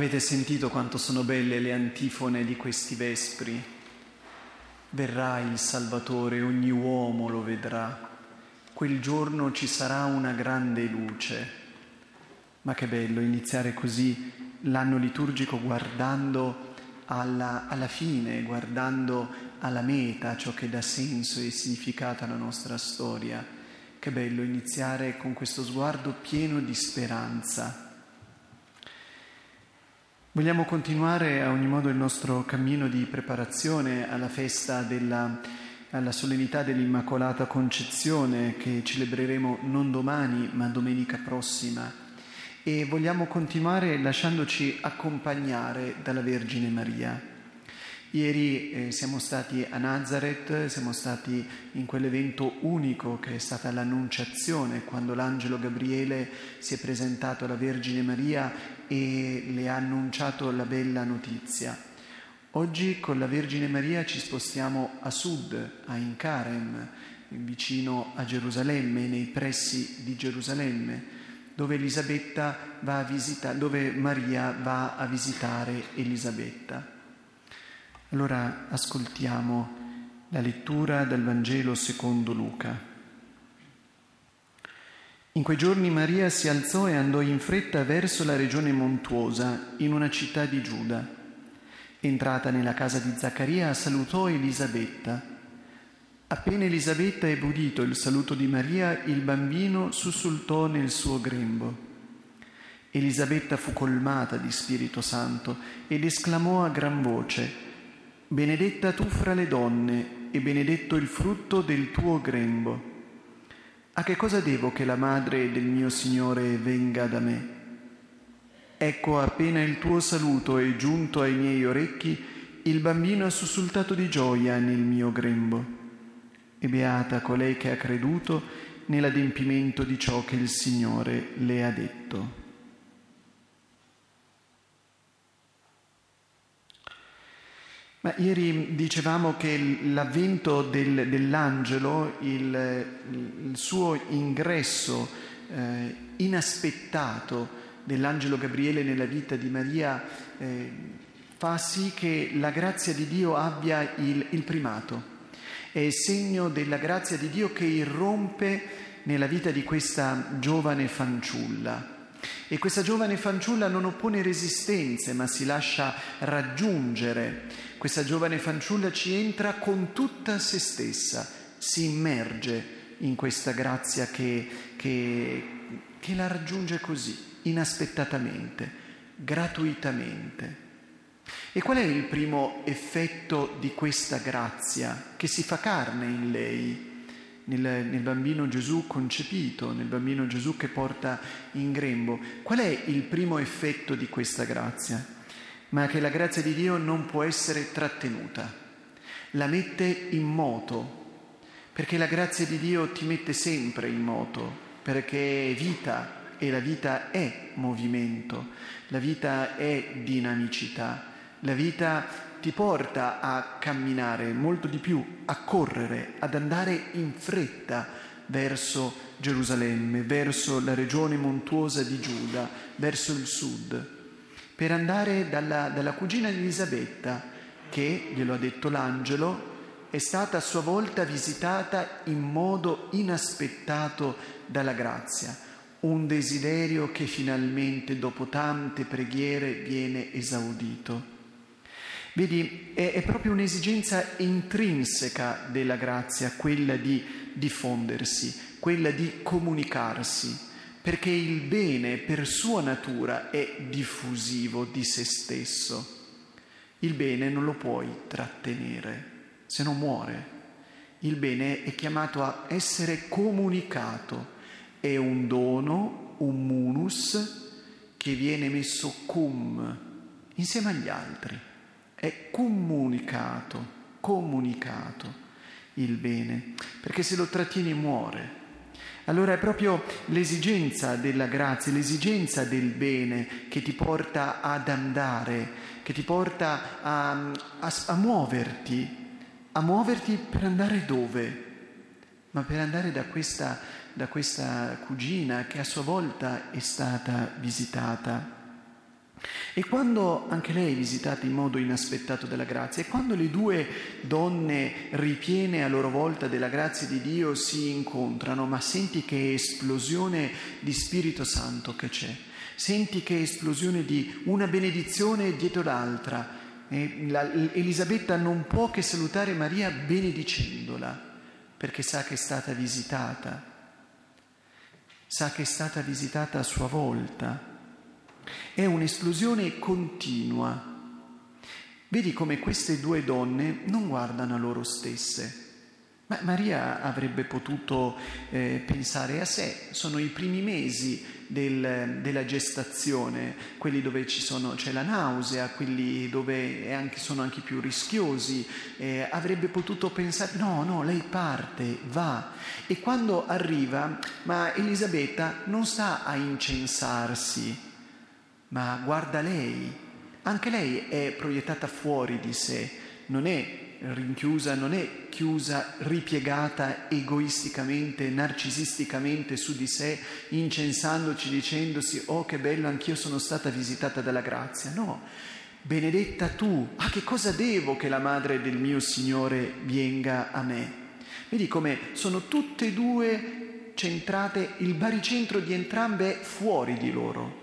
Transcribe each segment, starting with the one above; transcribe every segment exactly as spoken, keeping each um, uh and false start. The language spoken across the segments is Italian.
Avete sentito quanto sono belle le antifone di questi vespri? Verrà il Salvatore, ogni uomo lo vedrà. Quel giorno ci sarà una grande luce. Ma che bello iniziare così l'anno liturgico guardando alla, alla fine, guardando alla meta, ciò che dà senso e significato alla nostra storia. Che bello iniziare con questo sguardo pieno di speranza. Vogliamo continuare a ogni modo il nostro cammino di preparazione alla festa della, alla solennità dell'Immacolata Concezione che celebreremo non domani ma domenica prossima, e vogliamo continuare lasciandoci accompagnare dalla Vergine Maria. Ieri eh, siamo stati a Nazareth, siamo stati in quell'evento unico che è stata l'Annunciazione, quando l'angelo Gabriele si è presentato alla Vergine Maria e le ha annunciato la bella notizia. Oggi con la Vergine Maria ci spostiamo a sud, a Incarem, vicino a Gerusalemme, nei pressi di Gerusalemme, dove Elisabetta va a visitare, dove Maria va a visitare Elisabetta. Allora ascoltiamo la lettura del Vangelo secondo Luca. In quei giorni Maria si alzò e andò in fretta verso la regione montuosa, in una città di Giuda. Entrata nella casa di Zaccaria, salutò Elisabetta. Appena Elisabetta ebbe udito il saluto di Maria, il bambino sussultò nel suo grembo. Elisabetta fu colmata di Spirito Santo ed esclamò a gran voce: «Benedetta tu fra le donne e benedetto il frutto del tuo grembo. A che cosa devo che la madre del mio Signore venga da me? Ecco, appena il tuo saluto è giunto ai miei orecchi, il bambino ha sussultato di gioia nel mio grembo. E beata colei che ha creduto nell'adempimento di ciò che il Signore le ha detto». Ma ieri dicevamo che l'avvento del, dell'angelo, il, il suo ingresso eh, inaspettato dell'angelo Gabriele nella vita di Maria eh, fa sì che la grazia di Dio abbia il, il primato. È segno della grazia di Dio che irrompe nella vita di questa giovane fanciulla. E questa giovane fanciulla non oppone resistenze, ma si lascia raggiungere. Questa giovane fanciulla ci entra con tutta se stessa, si immerge in questa grazia che, che, che la raggiunge così, inaspettatamente, gratuitamente. E qual è il primo effetto di questa grazia che si fa carne in lei? Nel, nel bambino Gesù concepito, nel bambino Gesù che porta in grembo. Qual è il primo effetto di questa grazia? Ma che la grazia di Dio non può essere trattenuta, la mette in moto, perché la grazia di Dio ti mette sempre in moto, perché è vita e la vita è movimento, la vita è dinamicità, la vita ti porta a camminare molto di più, a correre, ad andare in fretta verso Gerusalemme, verso la regione montuosa di Giuda, verso il sud, per andare dalla, dalla cugina di Elisabetta, che, glielo ha detto l'angelo, è stata a sua volta visitata in modo inaspettato dalla grazia, un desiderio che finalmente dopo tante preghiere viene esaudito. Vedi, è, è proprio un'esigenza intrinseca della grazia, quella di diffondersi, quella di comunicarsi, perché il bene per sua natura è diffusivo di se stesso. Il bene non lo puoi trattenere, se no muore. Il bene è chiamato a essere comunicato, è un dono, un munus che viene messo cum insieme agli altri. È comunicato, comunicato il bene, perché se lo trattieni muore. Allora è proprio l'esigenza della grazia, l'esigenza del bene che ti porta ad andare, che ti porta a, a, a muoverti, a muoverti per andare dove? Ma per andare da questa, da questa cugina che a sua volta è stata visitata. E quando anche lei è visitata in modo inaspettato dalla grazia, e quando le due donne ripiene a loro volta della grazia di Dio si incontrano, ma senti che esplosione di Spirito Santo che c'è, senti che esplosione di una benedizione dietro l'altra. E la, Elisabetta non può che salutare Maria benedicendola, perché sa che è stata visitata, sa che è stata visitata a sua volta. È un'esplosione continua. Vedi come queste due donne non guardano a loro stesse. Ma Maria avrebbe potuto eh, pensare a sé. Sono i primi mesi del, della gestazione, quelli dove ci sono, c'è la nausea, quelli dove è anche, sono anche più rischiosi. Eh, avrebbe potuto pensare, no, no, lei parte, va. E quando arriva, ma Elisabetta non sta a incensarsi, ma guarda lei, anche lei è proiettata fuori di sé, non è rinchiusa, non è chiusa, ripiegata egoisticamente, narcisisticamente su di sé, incensandoci, dicendosi oh che bello, anch'io sono stata visitata dalla grazia. No, benedetta tu, ah che cosa devo che la madre del mio Signore venga a me? Vedi come sono tutte e due centrate, il baricentro di entrambe è fuori di loro.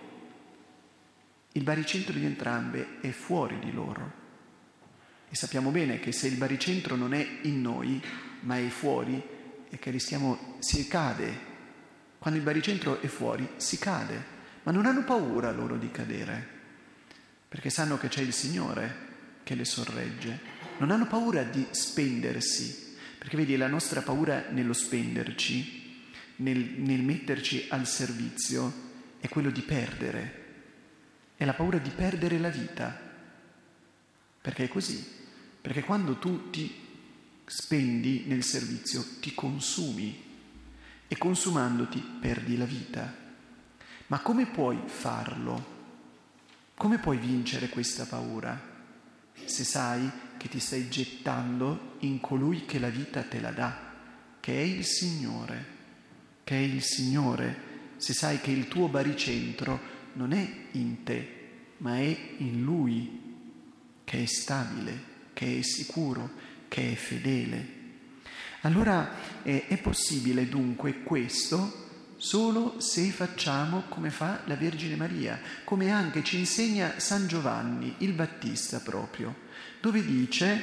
Il baricentro di entrambe è fuori di loro. E sappiamo bene che se il baricentro non è in noi, ma è fuori, è che rischiamo, si cade. Quando il baricentro è fuori, si cade. Ma non hanno paura loro di cadere, perché sanno che c'è il Signore che le sorregge. Non hanno paura di spendersi, perché vedi, la nostra paura nello spenderci, nel, nel metterci al servizio, è quello di perdere. È la paura di perdere la vita, perché è così, perché quando tu ti spendi nel servizio ti consumi e consumandoti perdi la vita. Ma come puoi farlo? Come puoi vincere questa paura? Se sai che ti stai gettando in colui che la vita te la dà, che è il Signore, che è il Signore, se sai che il tuo baricentro non è in te, ma è in Lui, che è stabile, che è sicuro, che è fedele. Allora eh, è possibile dunque questo solo se facciamo come fa la Vergine Maria, come anche ci insegna San Giovanni, il Battista proprio, dove dice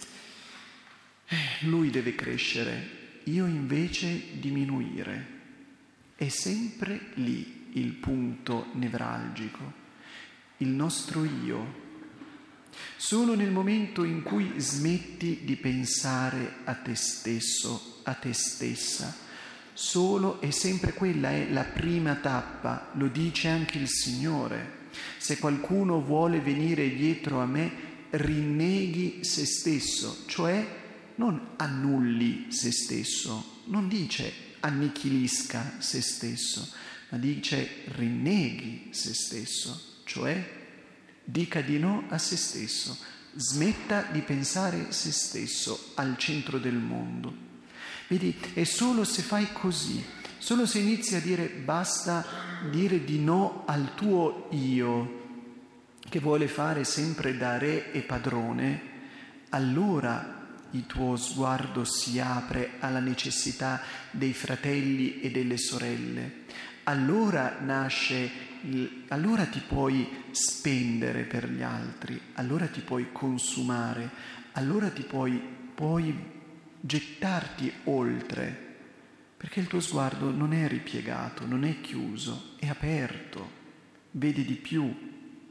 eh, lui deve crescere, io invece diminuire. È sempre lì il punto nevralgico, il nostro io. Solo nel momento in cui smetti di pensare a te stesso, a te stessa, solo e sempre quella è la prima tappa, lo dice anche il Signore. Se qualcuno vuole venire dietro a me, rinneghi se stesso, cioè non annulli se stesso, non dice annichilisca se stesso, ma dice rinneghi se stesso, cioè dica di no a se stesso, smetta di pensare se stesso al centro del mondo. Vedi, è solo se fai così, solo se inizi a dire basta dire di no al tuo io, che vuole fare sempre da re e padrone, allora il tuo sguardo si apre alla necessità dei fratelli e delle sorelle. Allora nasce, il, allora ti puoi spendere per gli altri, allora ti puoi consumare, allora ti puoi, puoi gettarti oltre, perché il tuo sguardo non è ripiegato, non è chiuso, è aperto, vedi di più.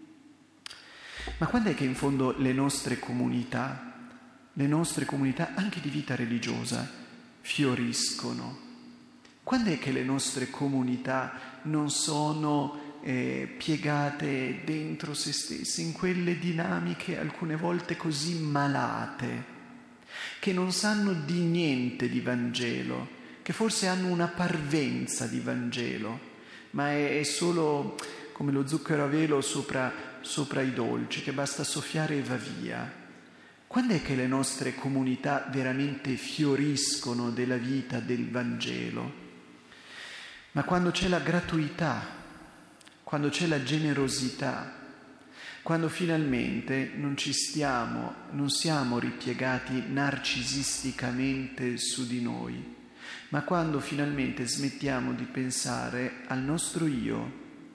Ma quando è che in fondo le nostre comunità, le nostre comunità anche di vita religiosa fioriscono? Quando è che le nostre comunità non sono eh, piegate dentro se stesse, in quelle dinamiche alcune volte così malate, che non sanno di niente di Vangelo, che forse hanno una parvenza di Vangelo, ma è, è solo come lo zucchero a velo sopra, sopra i dolci, che basta soffiare e va via. Quando è che le nostre comunità veramente fioriscono della vita del Vangelo? Ma quando c'è la gratuità, quando c'è la generosità, quando finalmente non ci stiamo, non siamo ripiegati narcisisticamente su di noi, ma quando finalmente smettiamo di pensare al nostro io,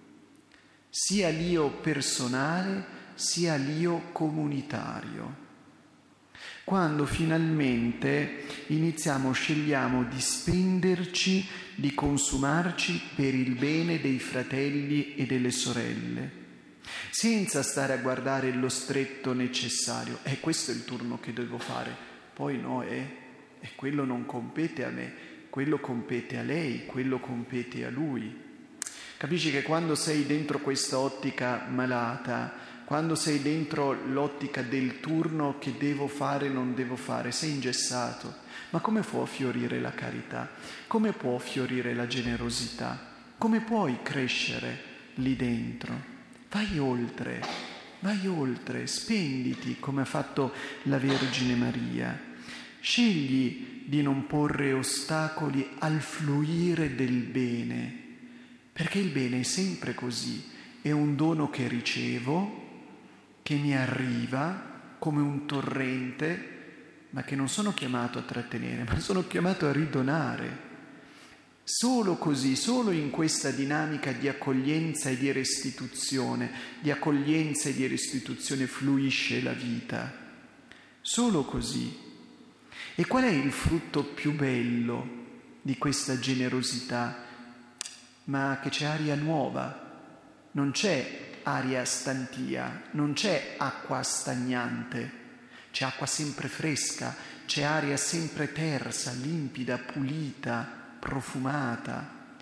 sia l'io personale, sia l'io comunitario. Quando finalmente iniziamo, scegliamo di spenderci, di consumarci per il bene dei fratelli e delle sorelle, senza stare a guardare lo stretto necessario. Eh, questo è il turno che devo fare, poi no, eh, e quello non compete a me, quello compete a lei, quello compete a lui. Capisci che quando sei dentro questa ottica malata, quando sei dentro l'ottica del turno che devo fare, non devo fare, sei ingessato. Ma come può fiorire la carità? Come può fiorire la generosità? Come puoi crescere lì dentro? Vai oltre, vai oltre, spenditi come ha fatto la Vergine Maria. Scegli di non porre ostacoli al fluire del bene, perché il bene è sempre così, è un dono che ricevo, che mi arriva come un torrente, ma che non sono chiamato a trattenere, ma sono chiamato a ridonare. Solo così, solo in questa dinamica di accoglienza e di restituzione, di accoglienza e di restituzione fluisce la vita. Solo così. E qual è il frutto più bello di questa generosità? Ma che c'è aria nuova, non c'è aria stantia, non c'è acqua stagnante, c'è acqua sempre fresca, c'è aria sempre tersa, limpida, pulita, profumata,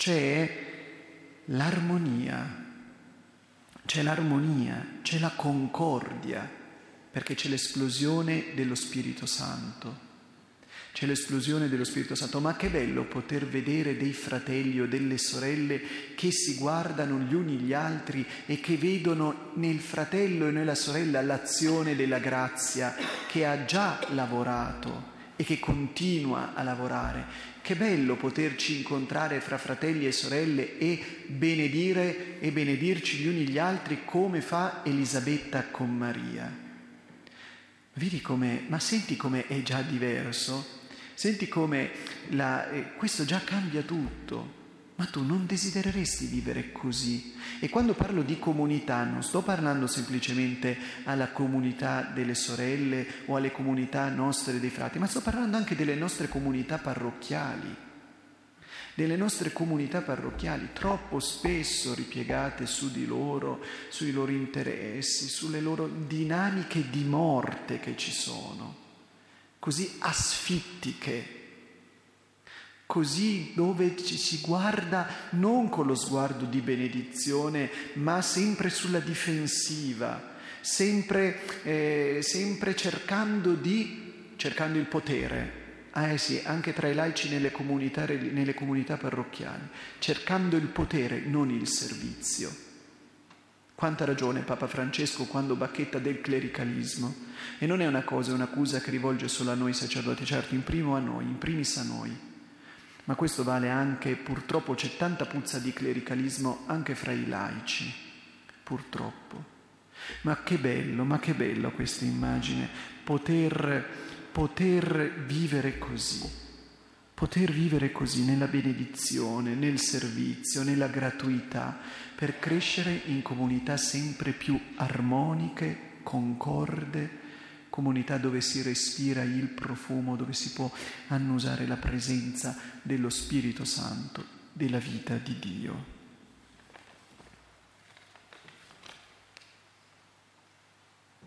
c'è l'armonia, c'è l'armonia, c'è la concordia, perché c'è l'esplosione dello Spirito Santo. C'è l'esplosione dello Spirito Santo, ma che bello poter vedere dei fratelli o delle sorelle che si guardano gli uni gli altri e che vedono nel fratello e nella sorella l'azione della grazia che ha già lavorato e che continua a lavorare. Che bello poterci incontrare fra fratelli e sorelle e benedire e benedirci gli uni gli altri come fa Elisabetta con Maria. Vedi come, ma senti come è già diverso? Senti come la, eh, questo già cambia tutto, ma tu non desidereresti vivere così. E quando parlo di comunità non sto parlando semplicemente alla comunità delle sorelle o alle comunità nostre dei frati, ma sto parlando anche delle nostre comunità parrocchiali, delle nostre comunità parrocchiali, troppo spesso ripiegate su di loro, sui loro interessi, sulle loro dinamiche di morte che ci sono. Così asfittiche, così dove ci si guarda non con lo sguardo di benedizione, ma sempre sulla difensiva, sempre, eh, sempre cercando di, cercando il potere. Ah eh sì, anche tra i laici nelle comunità, nelle comunità parrocchiali, cercando il potere, non il servizio. Quanta ragione Papa Francesco quando bacchetta del clericalismo. E non è una cosa, è un'accusa che rivolge solo a noi sacerdoti, certo, in primo a noi, in primis a noi. Ma questo vale anche, purtroppo c'è tanta puzza di clericalismo anche fra i laici, purtroppo. Ma che bello, ma che bello questa immagine, poter, poter vivere così. Poter vivere così nella benedizione, nel servizio, nella gratuità, per crescere in comunità sempre più armoniche, concorde, comunità dove si respira il profumo, dove si può annusare la presenza dello Spirito Santo, della vita di Dio.